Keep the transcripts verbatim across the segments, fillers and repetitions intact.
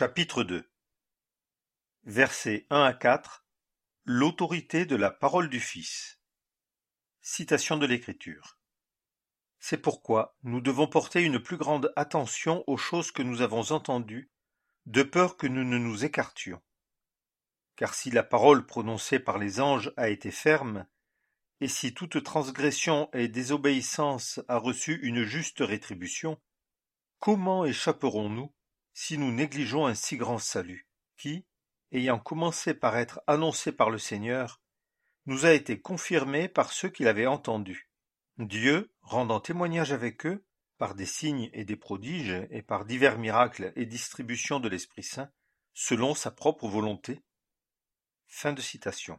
Chapitre deux Versets un à quatre L'autorité de la parole du Fils. Citation de l'Écriture. C'est pourquoi nous devons porter une plus grande attention aux choses que nous avons entendues, de peur que nous ne nous écartions. Car si la parole prononcée par les anges a été ferme, et si toute transgression et désobéissance a reçu une juste rétribution, comment échapperons-nous si nous négligeons un si grand salut, qui, ayant commencé par être annoncé par le Seigneur, nous a été confirmé par ceux qui l'avaient entendu. Dieu, rendant témoignage avec eux, par des signes et des prodiges, et par divers miracles et distributions de l'Esprit Saint, selon sa propre volonté. Fin de citation.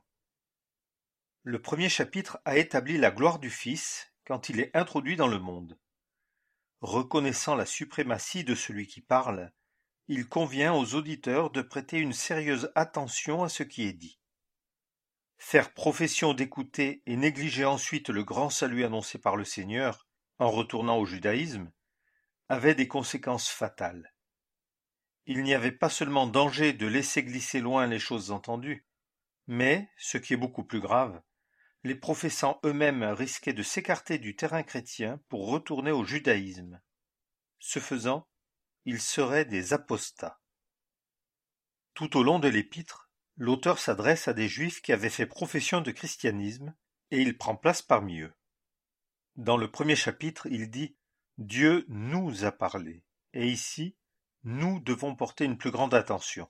Le premier chapitre a établi la gloire du Fils quand il est introduit dans le monde. Reconnaissant la suprématie de celui qui parle, il convient aux auditeurs de prêter une sérieuse attention à ce qui est dit. Faire profession d'écouter et négliger ensuite le grand salut annoncé par le Seigneur, en retournant au judaïsme, avait des conséquences fatales. Il n'y avait pas seulement danger de laisser glisser loin les choses entendues, mais, ce qui est beaucoup plus grave, les professants eux-mêmes risquaient de s'écarter du terrain chrétien pour retourner au judaïsme. Ce faisant, ils seraient des apostats. Tout au long de l'épître, l'auteur s'adresse à des juifs qui avaient fait profession de christianisme, et il prend place parmi eux. Dans le premier chapitre, il dit « Dieu nous a parlé », et ici, nous devons porter une plus grande attention.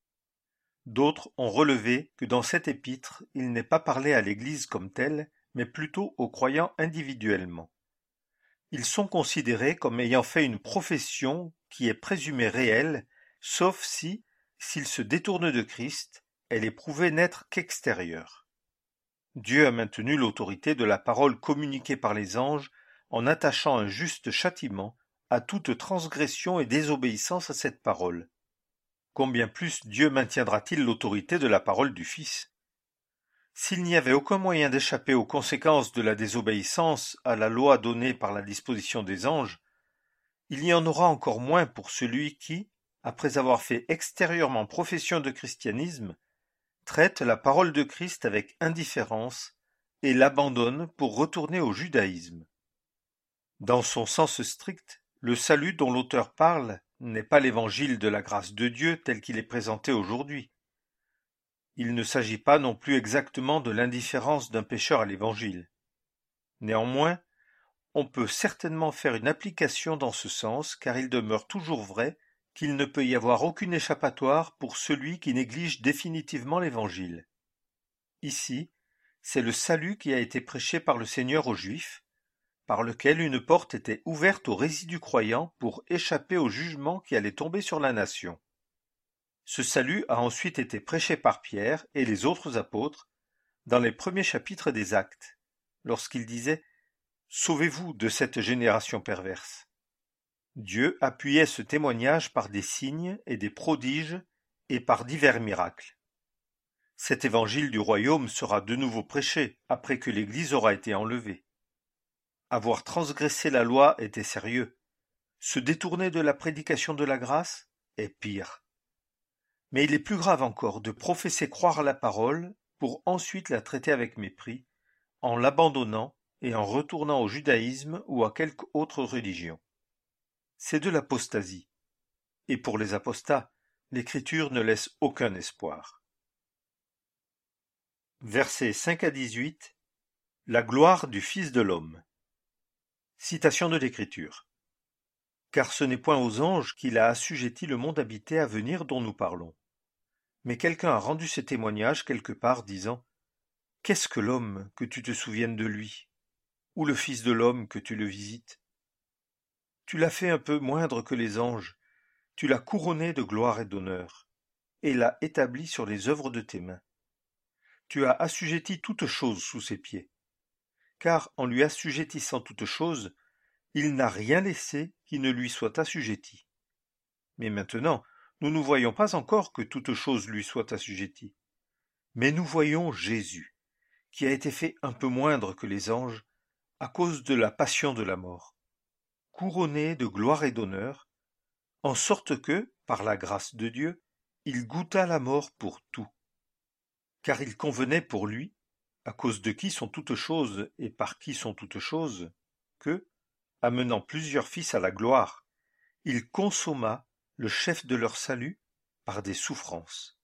D'autres ont relevé que dans cet épître, il n'est pas parlé à l'Église comme telle, mais plutôt aux croyants individuellement. Ils sont considérés comme ayant fait une profession qui est présumée réelle, sauf si, s'ils se détournent de Christ, elle est prouvée n'être qu'extérieure. Dieu a maintenu l'autorité de la parole communiquée par les anges en attachant un juste châtiment à toute transgression et désobéissance à cette parole. Combien plus Dieu maintiendra-t-il l'autorité de la parole du Fils ? S'il n'y avait aucun moyen d'échapper aux conséquences de la désobéissance à la loi donnée par la disposition des anges, il y en aura encore moins pour celui qui, après avoir fait extérieurement profession de christianisme, traite la parole de Christ avec indifférence et l'abandonne pour retourner au judaïsme. Dans son sens strict, le salut dont l'auteur parle n'est pas l'évangile de la grâce de Dieu tel qu'il est présenté aujourd'hui. Il ne s'agit pas non plus exactement de l'indifférence d'un pécheur à l'évangile. Néanmoins, on peut certainement faire une application dans ce sens car il demeure toujours vrai qu'il ne peut y avoir aucune échappatoire pour celui qui néglige définitivement l'évangile. Ici, c'est le salut qui a été prêché par le Seigneur aux Juifs, par lequel une porte était ouverte aux résidus croyants pour échapper au jugement qui allait tomber sur la nation. Ce salut a ensuite été prêché par Pierre et les autres apôtres dans les premiers chapitres des Actes, lorsqu'ils disaient « Sauvez-vous de cette génération perverse ». Dieu appuyait ce témoignage par des signes et des prodiges et par divers miracles. Cet évangile du royaume sera de nouveau prêché après que l'Église aura été enlevée. Avoir transgressé la loi était sérieux. Se détourner de la prédication de la grâce est pire. Mais il est plus grave encore de professer croire la parole pour ensuite la traiter avec mépris, en l'abandonnant et en retournant au judaïsme ou à quelque autre religion. C'est de l'apostasie. Et pour les apostats, l'Écriture ne laisse aucun espoir. Versets cinq à dix-huit La gloire du Fils de l'homme. Citation de l'Écriture. Car ce n'est point aux anges qu'il a assujetti le monde habité à venir dont nous parlons. Mais quelqu'un a rendu ce témoignage quelque part, disant « Qu'est-ce que l'homme que tu te souviennes de lui, ou le Fils de l'homme que tu le visites ? Tu l'as fait un peu moindre que les anges, tu l'as couronné de gloire et d'honneur, et l'as établi sur les œuvres de tes mains. Tu as assujetti toutes choses sous ses pieds, car en lui assujettissant toutes choses, il n'a rien laissé qui ne lui soit assujetti. Mais maintenant, nous ne voyons pas encore que toute chose lui soit assujettie. Mais nous voyons Jésus, qui a été fait un peu moindre que les anges, à cause de la passion de la mort, couronné de gloire et d'honneur, en sorte que, par la grâce de Dieu, il goûta la mort pour tout. Car il convenait pour lui, à cause de qui sont toutes choses et par qui sont toutes choses, que, amenant plusieurs fils à la gloire, il consomma le chef de leur salut par des souffrances.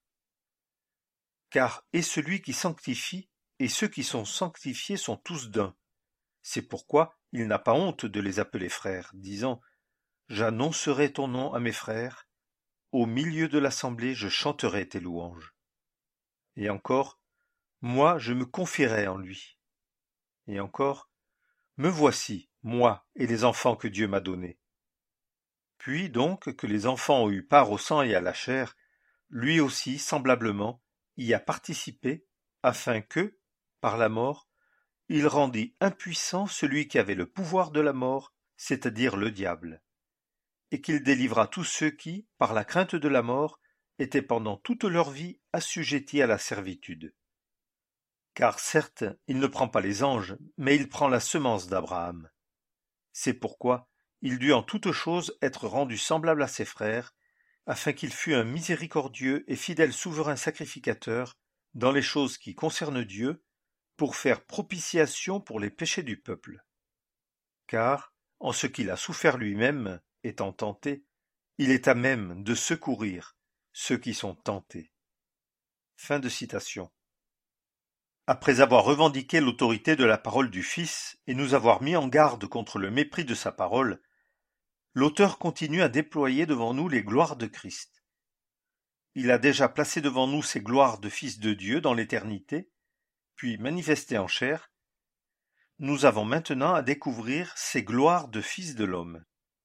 Car et celui qui sanctifie et ceux qui sont sanctifiés sont tous d'un. C'est pourquoi il n'a pas honte de les appeler frères, disant « J'annoncerai ton nom à mes frères, au milieu de l'assemblée je chanterai tes louanges. » Et encore, moi je me confierai en lui. Et encore, me voici, moi et les enfants que Dieu m'a donnés. Puis donc que les enfants ont eu part au sang et à la chair, lui aussi, semblablement, y a participé, afin que, par la mort, il rendit impuissant celui qui avait le pouvoir de la mort, c'est-à-dire le diable, et qu'il délivra tous ceux qui, par la crainte de la mort, étaient pendant toute leur vie assujettis à la servitude. Car certes, il ne prend pas les anges, mais il prend la semence d'Abraham. C'est pourquoi il dut en toutes choses être rendu semblable à ses frères, afin qu'il fût un miséricordieux et fidèle souverain sacrificateur dans les choses qui concernent Dieu, pour faire propitiation pour les péchés du peuple. Car, en ce qu'il a souffert lui-même, étant tenté, il est à même de secourir ceux qui sont tentés. Fin de citation. Après avoir revendiqué l'autorité de la parole du Fils et nous avoir mis en garde contre le mépris de sa parole, l'auteur continue à déployer devant nous les gloires de Christ. Il a déjà placé devant nous ces gloires de Fils de Dieu dans l'éternité, puis manifestées en chair. Nous avons maintenant à découvrir ces gloires de Fils de l'homme.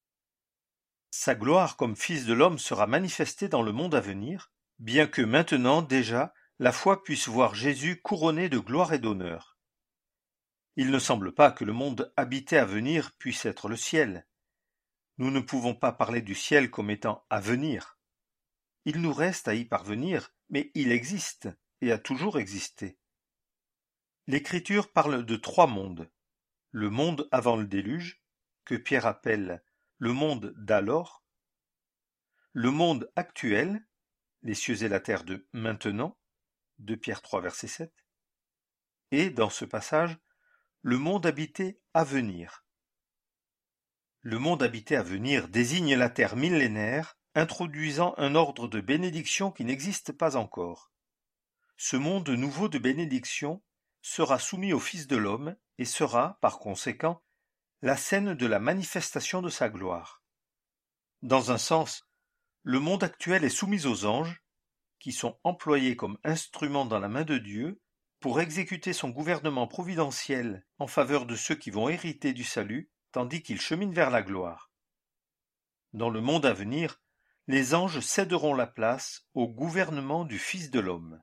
Sa gloire comme Fils de l'homme sera manifestée dans le monde à venir, bien que maintenant déjà la foi puisse voir Jésus couronné de gloire et d'honneur. Il ne semble pas que le monde habité à venir puisse être le ciel. Nous ne pouvons pas parler du ciel comme étant à venir. Il nous reste à y parvenir, mais il existe et a toujours existé. L'Écriture parle de trois mondes. Le monde avant le déluge, que Pierre appelle le monde d'alors, le monde actuel, les cieux et la terre de maintenant, deux Pierre trois verset sept, et, dans ce passage, le monde habité à venir. Le monde habité à venir désigne la terre millénaire, introduisant un ordre de bénédiction qui n'existe pas encore. Ce monde nouveau de bénédiction sera soumis au Fils de l'homme et sera, par conséquent, la scène de la manifestation de sa gloire. Dans un sens, le monde actuel est soumis aux anges, qui sont employés comme instruments dans la main de Dieu pour exécuter son gouvernement providentiel en faveur de ceux qui vont hériter du salut, tandis qu'ils cheminent vers la gloire. Dans le monde à venir, les anges céderont la place au gouvernement du Fils de l'homme.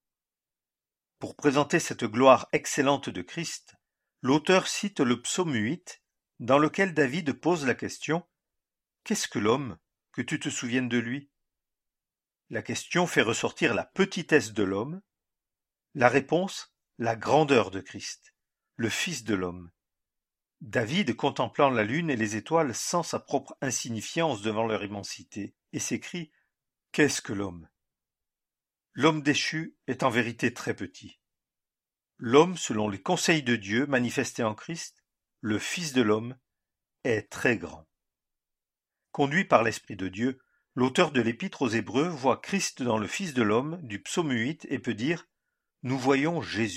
Pour présenter cette gloire excellente de Christ, l'auteur cite le psaume huit, dans lequel David pose la question « Qu'est-ce que l'homme, que tu te souviennes de lui ?» La question fait ressortir la petitesse de l'homme, la réponse, la grandeur de Christ, le Fils de l'homme. David contemplant la lune et les étoiles sent sa propre insignifiance devant leur immensité, et s'écrie « Qu'est-ce que l'homme ?» L'homme déchu est en vérité très petit. L'homme, selon les conseils de Dieu manifestés en Christ, le Fils de l'homme, est très grand. Conduit par l'Esprit de Dieu, l'auteur de l'Épître aux Hébreux voit Christ dans le Fils de l'homme du psaume huit et peut dire « Nous voyons Jésus ».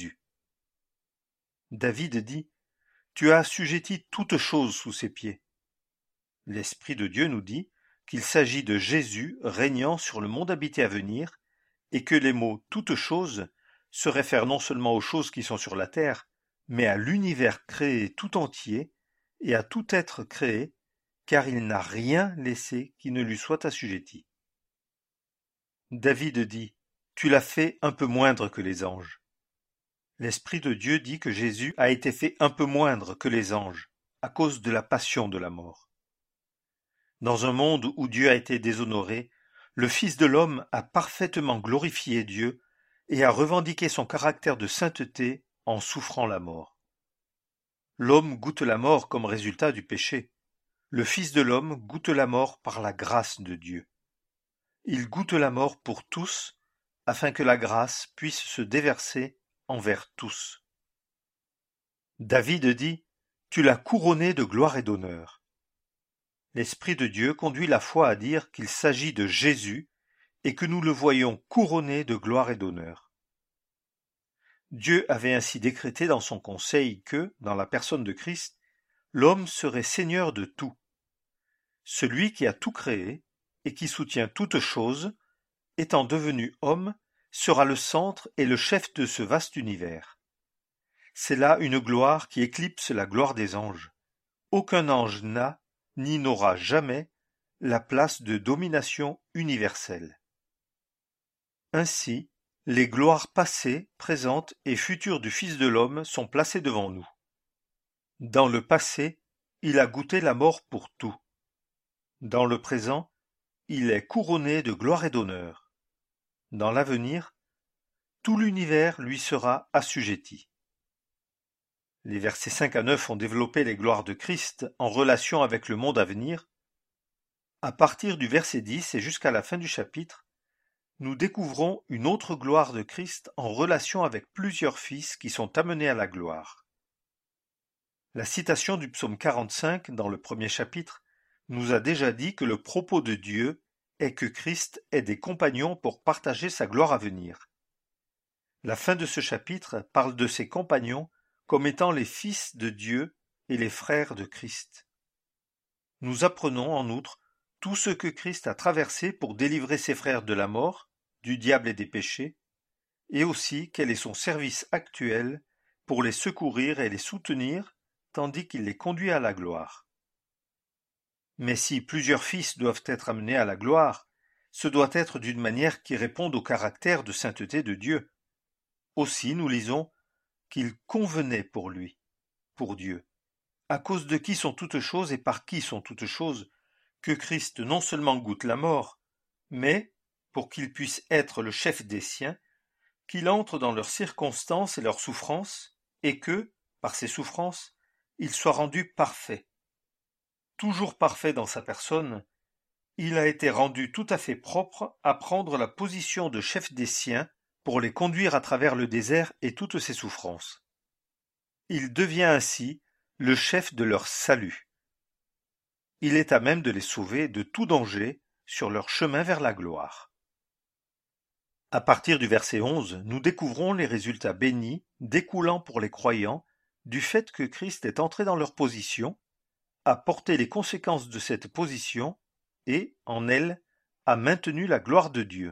David dit « Tu as assujetti toutes choses sous ses pieds ». L'Esprit de Dieu nous dit qu'il s'agit de Jésus régnant sur le monde habité à venir et que les mots « toutes choses » se réfèrent non seulement aux choses qui sont sur la terre, mais à l'univers créé tout entier et à tout être créé, car il n'a rien laissé qui ne lui soit assujetti. David dit « Tu l'as fait un peu moindre que les anges ». L'Esprit de Dieu dit que Jésus a été fait un peu moindre que les anges, à cause de la passion de la mort. Dans un monde où Dieu a été déshonoré, le Fils de l'homme a parfaitement glorifié Dieu et a revendiqué son caractère de sainteté en souffrant la mort. L'homme goûte la mort comme résultat du péché. le Fils de l'homme goûte la mort par la grâce de Dieu. Il goûte la mort pour tous, afin que la grâce puisse se déverser envers tous. David dit : Tu l'as couronné de gloire et d'honneur. L'Esprit de Dieu conduit la foi à dire qu'il s'agit de Jésus et que nous le voyons couronné de gloire et d'honneur. Dieu avait ainsi décrété dans son conseil que, dans la personne de Christ, l'homme serait seigneur de tout. Celui qui a tout créé et qui soutient toutes choses, étant devenu homme, sera le centre et le chef de ce vaste univers. C'est là une gloire qui éclipse la gloire des anges. Aucun ange n'a, ni n'aura jamais, la place de domination universelle. Ainsi, les gloires passées, présentes et futures du Fils de l'homme sont placées devant nous. Dans le passé, il a goûté la mort pour tout. Dans le présent, il est couronné de gloire et d'honneur. Dans l'avenir, tout l'univers lui sera assujetti. Les versets cinq à neuf ont développé les gloires de Christ en relation avec le monde à venir. À partir du verset dix et jusqu'à la fin du chapitre, nous découvrons une autre gloire de Christ en relation avec plusieurs fils qui sont amenés à la gloire. La citation du psaume quarante-cinq dans le premier chapitre nous a déjà dit que le propos de Dieu est que Christ ait des compagnons pour partager sa gloire à venir. La fin de ce chapitre parle de ses compagnons comme étant les fils de Dieu et les frères de Christ. Nous apprenons en outre tout ce que Christ a traversé pour délivrer ses frères de la mort, du diable et des péchés, et aussi quel est son service actuel pour les secourir et les soutenir, tandis qu'il les conduit à la gloire. Mais si plusieurs fils doivent être amenés à la gloire, ce doit être d'une manière qui réponde au caractère de sainteté de Dieu. Aussi, nous lisons qu'il convenait pour lui, pour Dieu, à cause de qui sont toutes choses et par qui sont toutes choses, que Christ non seulement goûte la mort, mais, pour qu'il puisse être le chef des siens, qu'il entre dans leurs circonstances et leurs souffrances, et que, par ses souffrances, il soit rendu parfait. Toujours parfait dans sa personne, il a été rendu tout à fait propre à prendre la position de chef des siens pour les conduire à travers le désert et toutes ses souffrances. Il devient ainsi le chef de leur salut. Il est à même de les sauver de tout danger sur leur chemin vers la gloire. À partir du verset onze, nous découvrons les résultats bénis découlant pour les croyants du fait que Christ est entré dans leur position, a porté les conséquences de cette position et, en elle, a maintenu la gloire de Dieu.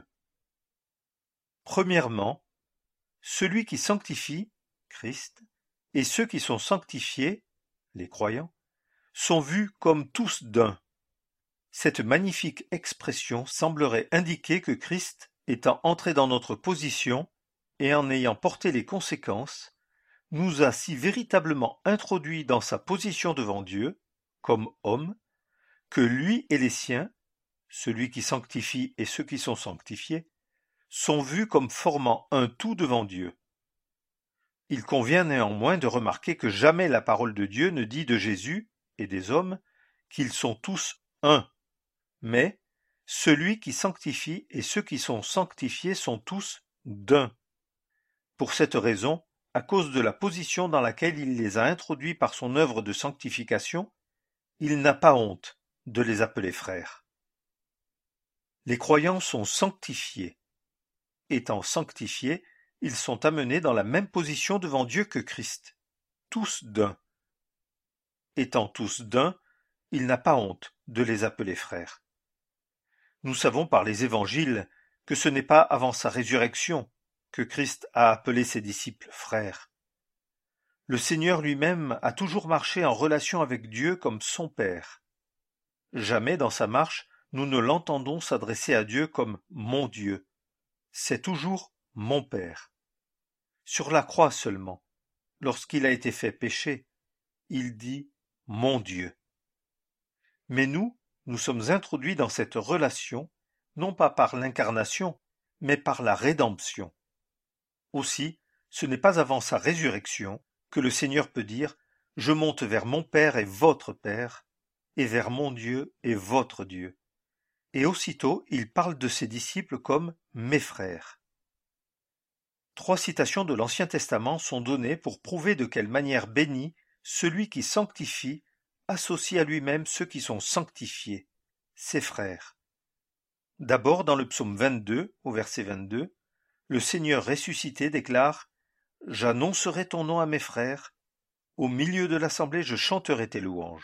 Premièrement, celui qui sanctifie, Christ, et ceux qui sont sanctifiés, les croyants, sont vus comme tous d'un. Cette magnifique expression semblerait indiquer que Christ, étant entré dans notre position et en ayant porté les conséquences, nous a si véritablement introduits dans sa position devant Dieu, comme homme, que lui et les siens, celui qui sanctifie et ceux qui sont sanctifiés, sont vus comme formant un tout devant Dieu. Il convient néanmoins de remarquer que jamais la parole de Dieu ne dit de Jésus et des hommes qu'ils sont tous un, mais celui qui sanctifie et ceux qui sont sanctifiés sont tous d'un. Pour cette raison, à cause de la position dans laquelle il les a introduits par son œuvre de sanctification, il n'a pas honte de les appeler frères. Les croyants sont sanctifiés. Étant sanctifiés, ils sont amenés dans la même position devant Dieu que Christ, tous d'un. Étant tous d'un, il n'a pas honte de les appeler frères. Nous savons par les évangiles que ce n'est pas avant sa résurrection que Christ a appelé ses disciples frères. Le Seigneur lui-même a toujours marché en relation avec Dieu comme son Père. Jamais dans sa marche, nous ne l'entendons s'adresser à Dieu comme « mon Dieu ». C'est toujours « mon Père ». Sur la croix seulement, lorsqu'il a été fait péché, il dit « mon Dieu ». Mais nous, nous sommes introduits dans cette relation, non pas par l'incarnation, mais par la rédemption. Aussi, ce n'est pas avant sa résurrection que le Seigneur peut dire « Je monte vers mon Père et votre Père », et vers mon Dieu et votre Dieu. Et aussitôt il parle de ses disciples comme mes frères. Trois citations de l'Ancien Testament sont données pour prouver de quelle manière béni celui qui sanctifie associe à lui-même ceux qui sont sanctifiés, ses frères. D'abord dans le psaume vingt-deux, au verset vingt-deux, le Seigneur ressuscité déclare « J'annoncerai ton nom à mes frères, au milieu de l'assemblée je chanterai tes louanges ».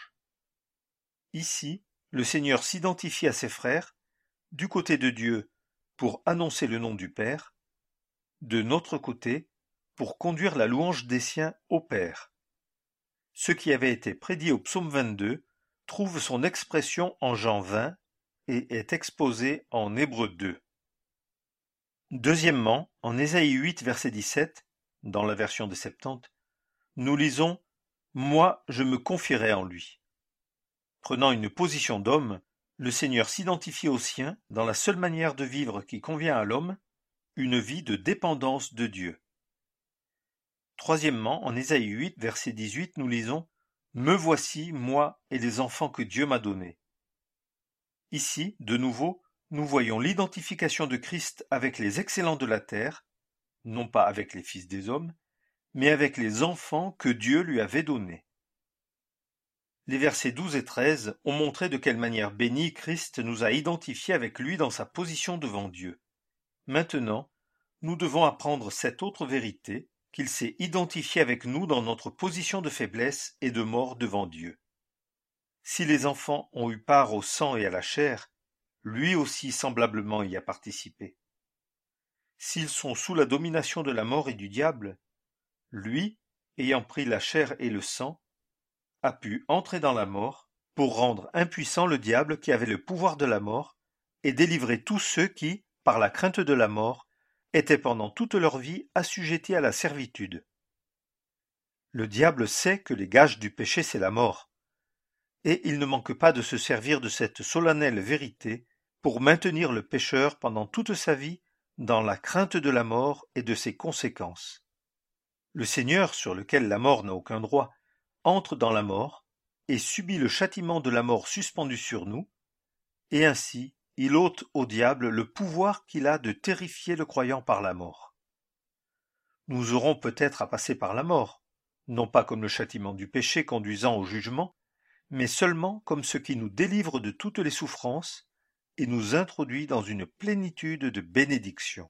Ici, le Seigneur s'identifie à ses frères, du côté de Dieu pour annoncer le nom du Père, de notre côté pour conduire la louange des siens au Père. Ce qui avait été prédit au psaume vingt-deux trouve son expression en Jean vingt et est exposé en Hébreux deux. Deuxièmement, en Ésaïe huit, verset dix-sept, dans la version des Septante, nous lisons « Moi, je me confierai en lui ». Prenant une position d'homme, le Seigneur s'identifie aux siens dans la seule manière de vivre qui convient à l'homme, une vie de dépendance de Dieu. Troisièmement, en Ésaïe huit, verset dix-huit, nous lisons « Me voici, moi et les enfants que Dieu m'a donnés ». Ici, de nouveau, nous voyons l'identification de Christ avec les excellents de la terre, non pas avec les fils des hommes, mais avec les enfants que Dieu lui avait donnés. Les versets douze et treize ont montré de quelle manière bénie Christ nous a identifiés avec lui dans sa position devant Dieu. Maintenant, nous devons apprendre cette autre vérité, qu'il s'est identifié avec nous dans notre position de faiblesse et de mort devant Dieu. Si les enfants ont eu part au sang et à la chair, lui aussi semblablement y a participé. S'ils sont sous la domination de la mort et du diable, lui, ayant pris la chair et le sang, a pu entrer dans la mort pour rendre impuissant le diable qui avait le pouvoir de la mort et délivrer tous ceux qui, par la crainte de la mort, étaient pendant toute leur vie assujettis à la servitude. Le diable sait que les gages du péché c'est la mort, et il ne manque pas de se servir de cette solennelle vérité pour maintenir le pécheur pendant toute sa vie dans la crainte de la mort et de ses conséquences. Le Seigneur, sur lequel la mort n'a aucun droit, entre dans la mort et subit le châtiment de la mort suspendu sur nous, et ainsi il ôte au diable le pouvoir qu'il a de terrifier le croyant par la mort. Nous aurons peut-être à passer par la mort, non pas comme le châtiment du péché conduisant au jugement, mais seulement comme ce qui nous délivre de toutes les souffrances et nous introduit dans une plénitude de bénédictions.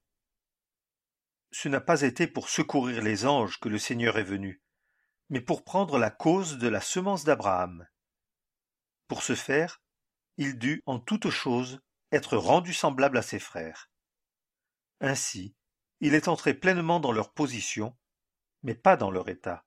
Ce n'a pas été pour secourir les anges que le Seigneur est venu, mais pour prendre la cause de la semence d'Abraham. Pour ce faire, il dut en toutes choses être rendu semblable à ses frères. Ainsi, il est entré pleinement dans leur position, mais pas dans leur état.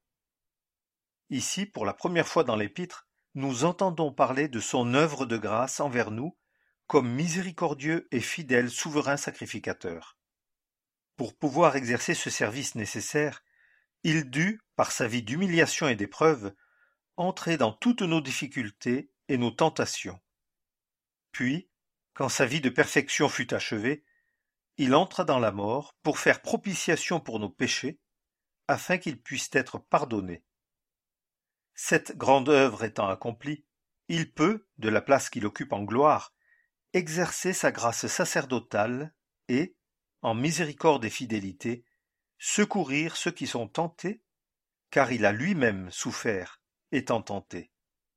Ici, pour la première fois dans l'Épître, nous entendons parler de son œuvre de grâce envers nous comme miséricordieux et fidèle souverain sacrificateur. Pour pouvoir exercer ce service nécessaire, il dut, par sa vie d'humiliation et d'épreuve, entrer dans toutes nos difficultés et nos tentations. Puis, quand sa vie de perfection fut achevée, il entra dans la mort pour faire propitiation pour nos péchés, afin qu'ils puissent être pardonnés. Cette grande œuvre étant accomplie, il peut, de la place qu'il occupe en gloire, exercer sa grâce sacerdotale et, en miséricorde et fidélité, secourir ceux qui sont tentés, car il a lui-même souffert, étant tenté.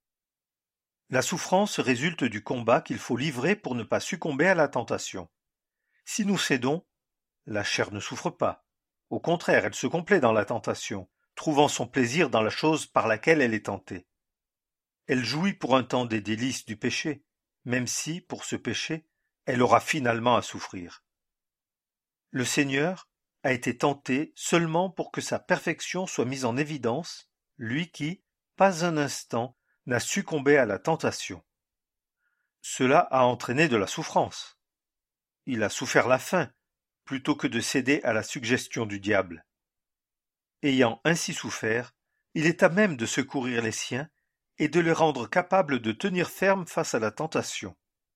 La souffrance résulte du combat qu'il faut livrer pour ne pas succomber à la tentation. Si nous cédons, la chair ne souffre pas. Au contraire, elle se complaît dans la tentation, trouvant son plaisir dans la chose par laquelle elle est tentée. Elle jouit pour un temps des délices du péché, même si, pour ce péché, elle aura finalement à souffrir. Le Seigneur a été tenté seulement pour que sa perfection soit mise en évidence, lui qui, pas un instant, n'a succombé à la tentation. Cela a entraîné de la souffrance. Il a souffert la faim, plutôt que de céder à la suggestion du diable. Ayant ainsi souffert, il est à même de secourir les siens et de les rendre capables de tenir ferme face à la tentation.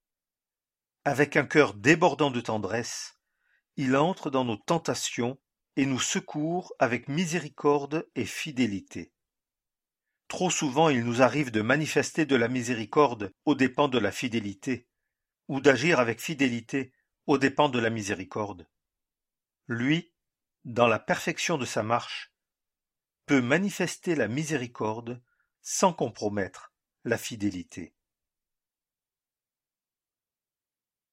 Avec un cœur débordant de tendresse, il entre dans nos tentations et nous secourt avec miséricorde et fidélité. Trop souvent il nous arrive de manifester de la miséricorde aux dépens de la fidélité, ou d'agir avec fidélité aux dépens de la miséricorde. Lui, dans la perfection de sa marche, peut manifester la miséricorde sans compromettre la fidélité.